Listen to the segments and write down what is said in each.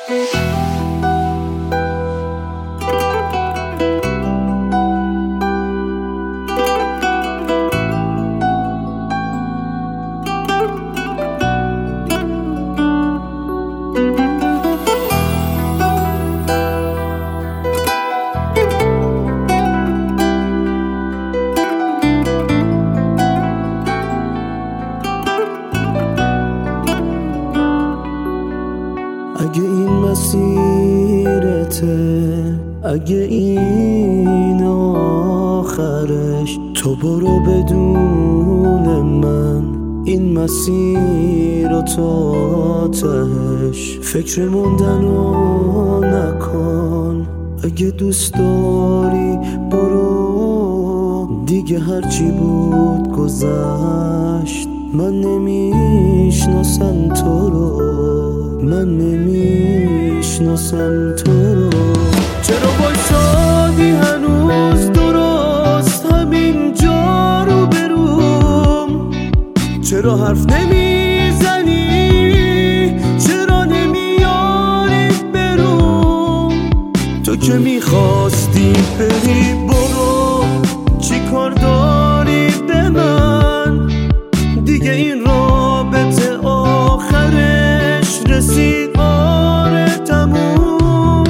اگه این مسیرته، اگه این آخرش، تو برو بدون من این مسیر رو تا تهش. فکر موندنو نکن، اگه دوست داری برو دیگه، هرچی بود گذشت. من نمیشناسم تو رو، من نمیشناسم تو رو. چرا بایستادی هنوز درست همین جا رو بروم؟ چرا حرف نمیزنی؟ چرا نمیاری بروم؟ تو که میخواستی بری برو، چی کار داری به من؟ دیگه این رابطه آخرش رسید، آره تموم.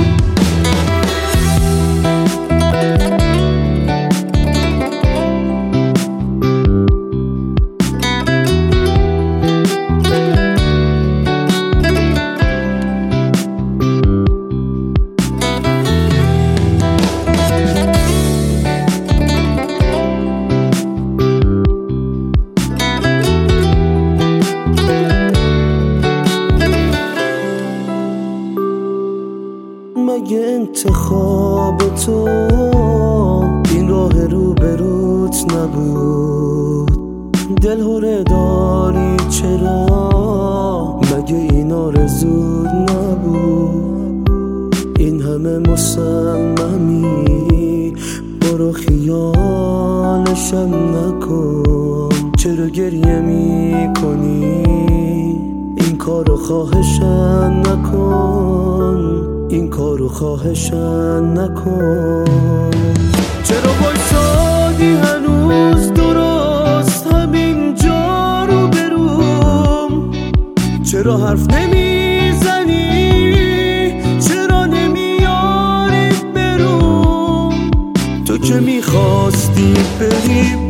مگه انتخاب تو این راه رو بروت نبود؟ دل هره داری چرا؟ مگه این آرزوت نبود؟ این همه مصممی برو خیالشم نکن. چرا گریه میکنی؟ این کارو خواهشم نکن، این کارو خواهشم نکن. چرا بایستادی هنوز درست همین جا رو بروم؟ چرا حرف نمیزنی؟ چرا نمیاری بروم؟ تو که میخواستی بری